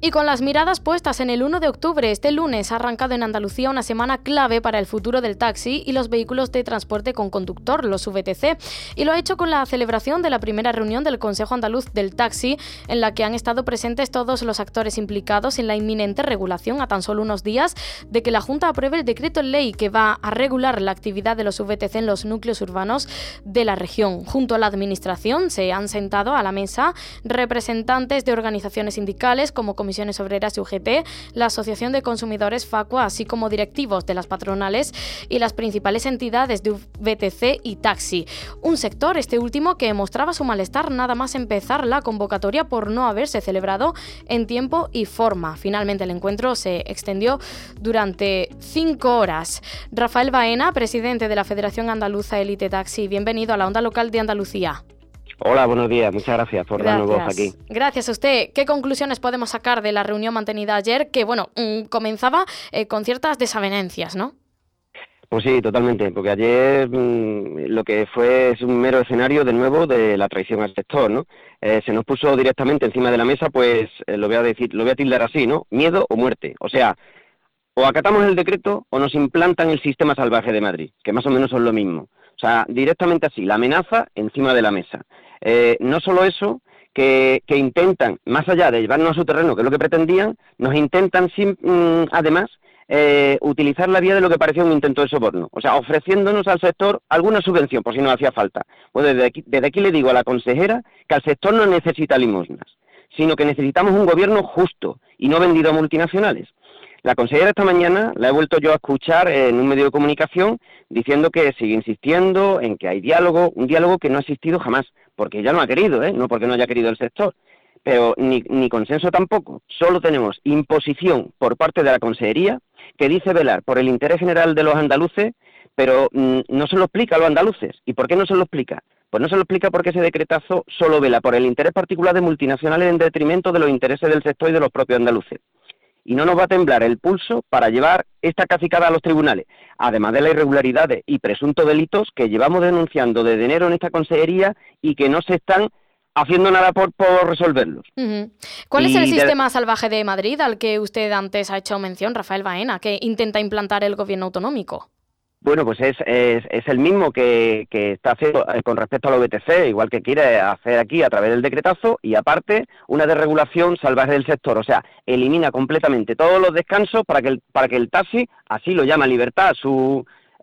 Y con las miradas puestas en el 1 de octubre, este lunes ha arrancado en Andalucía una semana clave para el futuro del taxi y los vehículos de transporte con conductor, los VTC, y lo ha hecho con la celebración de la primera reunión del Consejo Andaluz del Taxi, en la que han estado presentes todos los actores implicados en la inminente regulación a tan solo unos días de que la Junta apruebe el decreto ley que va a regular la actividad de los VTC en los núcleos urbanos de la región. Junto a la Administración se han sentado a la mesa representantes de organizaciones sindicales como Comisiones Obreras y UGT, la Asociación de Consumidores Facua, así como directivos de las patronales y las principales entidades de VTC y taxi. Un sector, este último, que mostraba su malestar nada más empezar la convocatoria por no haberse celebrado en tiempo y forma. Finalmente el encuentro se extendió durante 5 horas. Rafael Baena, presidente de la Federación Andaluza Elite Taxi, bienvenido a la Onda Local de Andalucía. Hola, buenos días. Muchas gracias por darnos voz aquí. Gracias a usted. ¿Qué conclusiones podemos sacar de la reunión mantenida ayer? Que, comenzaba con ciertas desavenencias, ¿no? Pues sí, totalmente, porque ayer lo que fue es un mero escenario, de nuevo, de la traición al sector, ¿no? Se nos puso directamente encima de la mesa, pues, lo voy a tildar así, ¿no? Miedo o muerte. O sea, o acatamos el decreto o nos implantan el sistema salvaje de Madrid, que más o menos son lo mismo. O sea, directamente así, la amenaza encima de la mesa. No solo eso, que intentan, más allá de llevarnos a su terreno, que es lo que pretendían, nos intentan además utilizar la vía de lo que parecía un intento de soborno. O sea, ofreciéndonos al sector alguna subvención, por si nos hacía falta. Pues desde aquí le digo a la consejera que al sector no necesita limosnas, sino que necesitamos un gobierno justo y no vendido a multinacionales. La consejera esta mañana la he vuelto yo a escuchar en un medio de comunicación diciendo que sigue insistiendo en que hay diálogo, un diálogo que no ha existido jamás, porque ella no ha querido, no porque no haya querido el sector, pero ni consenso tampoco. Solo tenemos imposición por parte de la consejería que dice velar por el interés general de los andaluces, pero no se lo explica a los andaluces. ¿Y por qué no se lo explica? Pues no se lo explica porque ese decretazo solo vela por el interés particular de multinacionales en detrimento de los intereses del sector y de los propios andaluces. Y no nos va a temblar el pulso para llevar esta cacicada a los tribunales, además de las irregularidades y presuntos delitos que llevamos denunciando desde enero en esta consejería y que no se están haciendo nada por resolverlos. Uh-huh. ¿Cuál es el sistema salvaje de Madrid al que usted antes ha hecho mención, Rafael Baena, que intenta implantar el gobierno autonómico? Bueno, pues es el mismo que está haciendo con respecto a los VTC, igual que quiere hacer aquí a través del decretazo, y aparte una desregulación salvaje del sector, o sea, elimina completamente todos los descansos para que el taxi, así lo llama Libertad, su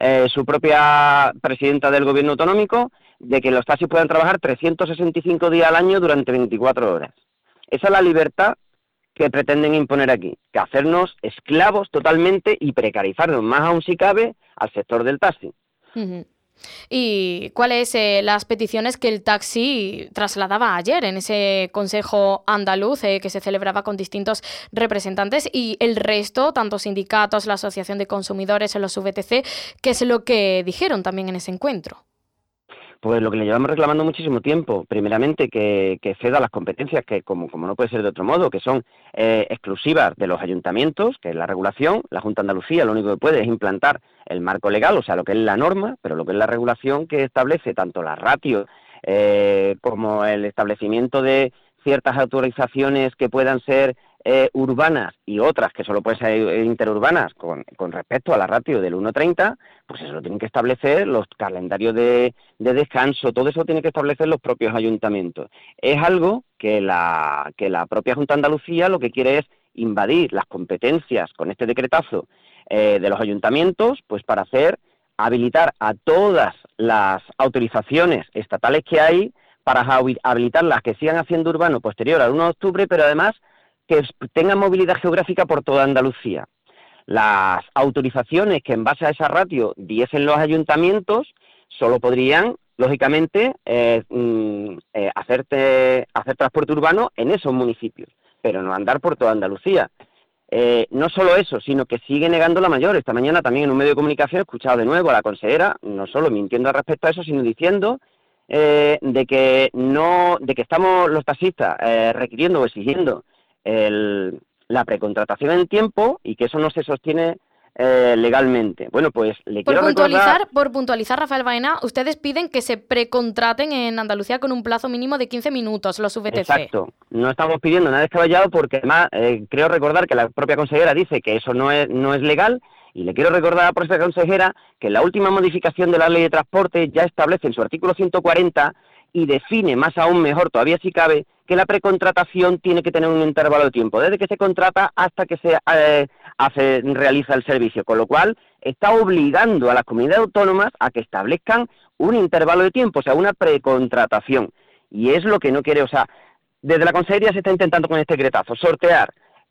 propia presidenta del gobierno autonómico, de que los taxis puedan trabajar 365 días al año durante 24 horas. Esa es la libertad que pretenden imponer aquí, que hacernos esclavos totalmente y precarizarnos más aún si cabe al sector del taxi. Uh-huh. ¿Y cuáles las peticiones que el taxi trasladaba ayer en ese Consejo Andaluz que se celebraba con distintos representantes y el resto, tanto sindicatos, la Asociación de Consumidores o los VTC, qué es lo que dijeron también en ese encuentro? Pues lo que le llevamos reclamando muchísimo tiempo, primeramente que ceda las competencias que, como no puede ser de otro modo, que son exclusivas de los ayuntamientos, que es la regulación. La Junta de Andalucía lo único que puede es implantar el marco legal, o sea, lo que es la norma, pero lo que es la regulación que establece tanto la ratio como el establecimiento de ciertas autorizaciones que puedan ser urbanas y otras que solo pueden ser interurbanas con respecto a la ratio del 1,30, pues eso lo tienen que establecer los calendarios de descanso, todo eso tiene que establecer los propios ayuntamientos. Es algo que la propia Junta de Andalucía lo que quiere es invadir las competencias con este decretazo de los ayuntamientos, pues para habilitar a todas las autorizaciones estatales que hay, para habilitar las que sigan haciendo urbano posterior al 1 de octubre, pero además que tengan movilidad geográfica por toda Andalucía. Las autorizaciones que en base a esa ratio diesen los ayuntamientos solo podrían, lógicamente, hacer transporte urbano en esos municipios, pero no andar por toda Andalucía. No solo eso, sino que sigue negando la mayor. Esta mañana también en un medio de comunicación he escuchado de nuevo a la consejera, no solo mintiendo al respecto a eso, sino diciendo de que estamos los taxistas requiriendo o exigiendo la precontratación en el tiempo y que eso no se sostiene legalmente. Bueno, pues le quiero recordar... Por puntualizar, Rafael Baena, ustedes piden que se precontraten en Andalucía con un plazo mínimo de 15 minutos los VTC. Exacto. No estamos pidiendo nada descabellado porque además creo recordar que la propia consejera dice que eso no es legal. Y le quiero recordar a la profesora consejera que la última modificación de la Ley de Transporte ya establece en su artículo 140 y define más aún mejor, todavía si cabe, que la precontratación tiene que tener un intervalo de tiempo, desde que se contrata hasta que se realiza el servicio, con lo cual está obligando a las comunidades autónomas a que establezcan un intervalo de tiempo, o sea, una precontratación. Y es lo que no quiere, o sea, desde la consejería se está intentando con este decretazo sortear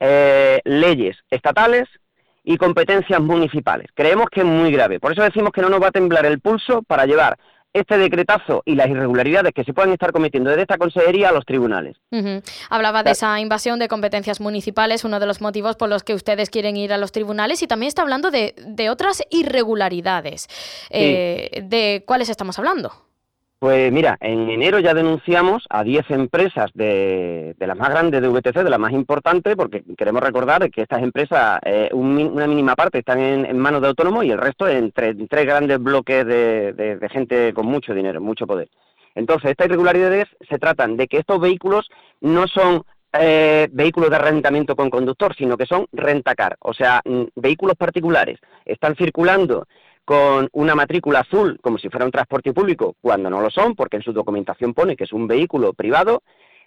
leyes estatales y competencias municipales. Creemos que es muy grave. Por eso decimos que no nos va a temblar el pulso para llevar este decretazo y las irregularidades que se puedan estar cometiendo desde esta consejería a los tribunales. Hablaba de esa invasión de competencias municipales, uno de los motivos por los que ustedes quieren ir a los tribunales, y también está hablando de otras irregularidades. Sí. ¿De cuáles estamos hablando? Pues mira, en enero ya denunciamos a 10 empresas de las más grandes de VTC, de las más importantes, porque queremos recordar que estas empresas, una mínima parte están en manos de autónomos y el resto en tres grandes bloques de gente con mucho dinero, mucho poder. Entonces, estas irregularidades se tratan de que estos vehículos no son vehículos de arrendamiento con conductor, sino que son rentacar, o sea, vehículos particulares. Están circulando con una matrícula azul, como si fuera un transporte público, cuando no lo son, porque en su documentación pone que es un vehículo privado.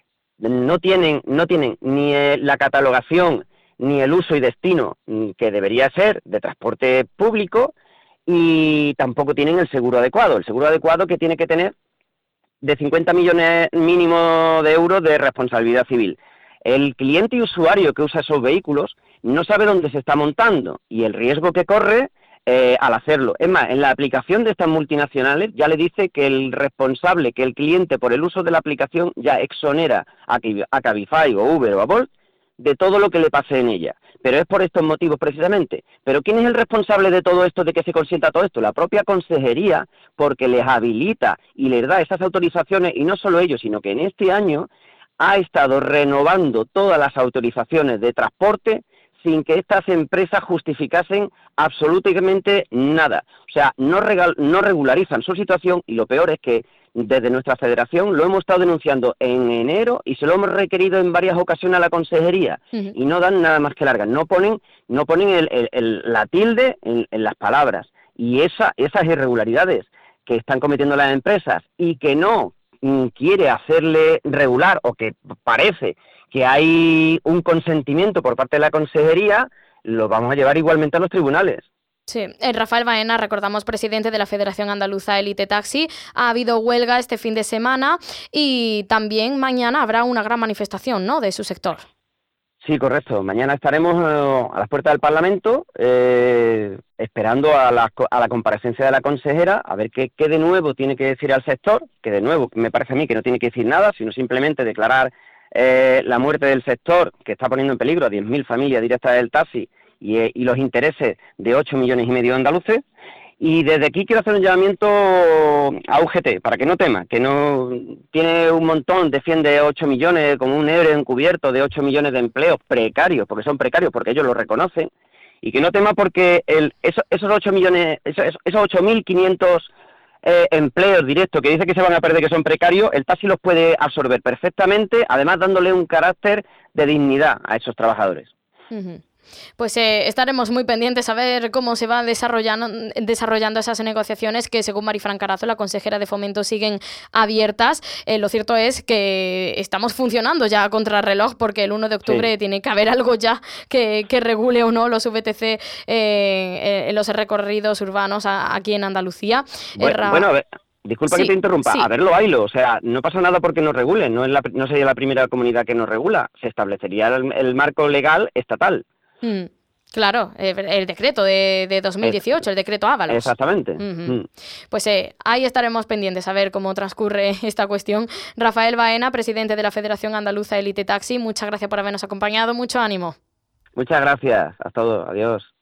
No tienen ni la catalogación ni el uso y destino que debería ser de transporte público, y tampoco tienen el seguro adecuado. El seguro adecuado que tiene que tener de 50 millones mínimo de euros de responsabilidad civil. El cliente y usuario que usa esos vehículos no sabe dónde se está montando y el riesgo que corre al hacerlo. Es más, en la aplicación de estas multinacionales ya le dice que el responsable, que el cliente por el uso de la aplicación ya exonera a Cabify o Uber o a Bolt de todo lo que le pase en ella. Pero es por estos motivos precisamente. ¿Pero quién es el responsable de todo esto, de que se consienta todo esto? La propia consejería, porque les habilita y les da esas autorizaciones, y no solo ellos, sino que en este año ha estado renovando todas las autorizaciones de transporte sin que estas empresas justificasen absolutamente nada. O sea, no regularizan su situación, y lo peor es que desde nuestra federación lo hemos estado denunciando en enero y se lo hemos requerido en varias ocasiones a la consejería, y no dan nada más que largas, no ponen la tilde en las palabras. Y esas irregularidades que están cometiendo las empresas y que no quiere hacerle regular, o que parece que hay un consentimiento por parte de la consejería, lo vamos a llevar igualmente a los tribunales. Sí, Rafael Baena, recordamos, presidente de la Federación Andaluza Elite Taxi. Ha habido huelga este fin de semana y también mañana habrá una gran manifestación, ¿no?, de su sector. Sí, correcto. Mañana estaremos a las puertas del Parlamento esperando a la comparecencia de la consejera, a ver qué de nuevo tiene que decir al sector, que de nuevo me parece a mí que no tiene que decir nada, sino simplemente declarar la muerte del sector, que está poniendo en peligro a 10.000 familias directas del taxi y los intereses de 8,5 millones de andaluces. Y desde aquí quiero hacer un llamamiento a UGT, para que no tema, que no tiene un montón, defiende 8 millones como un héroe encubierto de 8 millones de empleos precarios, porque son precarios, porque ellos lo reconocen, y que no tema porque esos 8 millones, esos 8.500 empleos directos que dice que se van a perder, que son precarios, el taxi los puede absorber perfectamente, además dándole un carácter de dignidad a esos trabajadores. Pues estaremos muy pendientes a ver cómo se van desarrollando esas negociaciones que, según Marifran Carazo, la consejera de Fomento, siguen abiertas. Lo cierto es que estamos funcionando ya a contrarreloj, porque el 1 de octubre tiene que haber algo ya que regule o no los VTC en los recorridos urbanos aquí en Andalucía. Bueno, a ver. Disculpa que te interrumpa, a verlo, haylo, o sea, no pasa nada porque nos regulen, no sería la primera comunidad que nos regula, se establecería el marco legal estatal. Claro, el decreto de 2018, el decreto Ábalos. Exactamente. Pues ahí estaremos pendientes a ver cómo transcurre esta cuestión. Rafael Baena, presidente de la Federación Andaluza Elite Taxi, muchas gracias por habernos acompañado, mucho ánimo. Muchas gracias, hasta luego, adiós.